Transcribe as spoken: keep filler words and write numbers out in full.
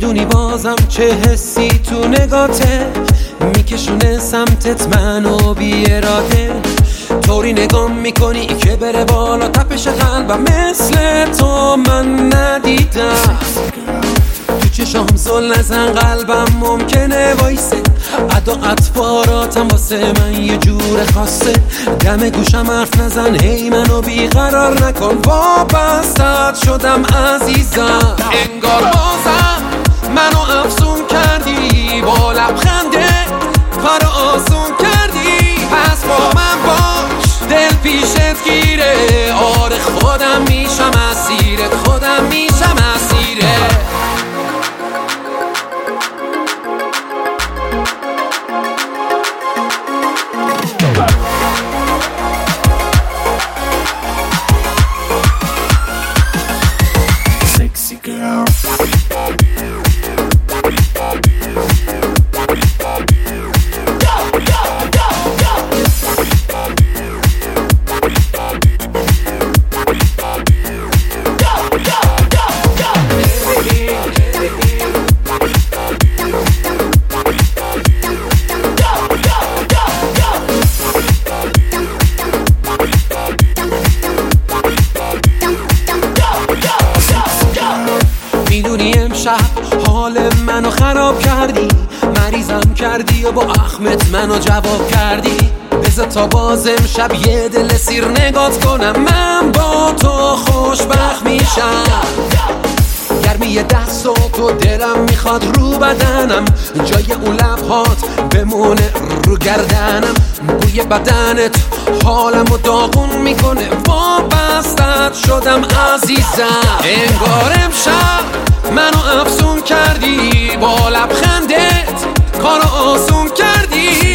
میدونی بازم چه حسی تو نگاته میکشونه سمتت منو بی اراده، طوری نگام میکنی که بره بالا تپش قلبم، مثل تو من ندیدم. تو چشام زل نزن قلبم ممکنه وایسه، ادا اطواراتم واسه من یه جور خاصه، دم گوشم حرف نزن هی منو بیقرار نکن، وابستت شدم عزیزم. انگار بازم منو افسون کردی با لبخنده، کار آسون کردی، پس با من باش دل پیشت گیره، آره خودم میشم اسیرت، خودم میشم اسیرت. Sexy girl. میدونی امشب حال منو خراب کردی، مریضم کردی و با اخمت منو جواب کردی، بذار تا باز امشب یه دل سیر نگات کنم، من با تو خوشبخت میشم. گرمی دست و تو دلم میخواد رو بدنم، جای اون لبهات بمونه رو گردنم، بوی بدنت حالمو داغون میکنه، وابستت شدم عزیزم. انگار امشب منو افسون کردی با لبخندت، کارو آسون کردی،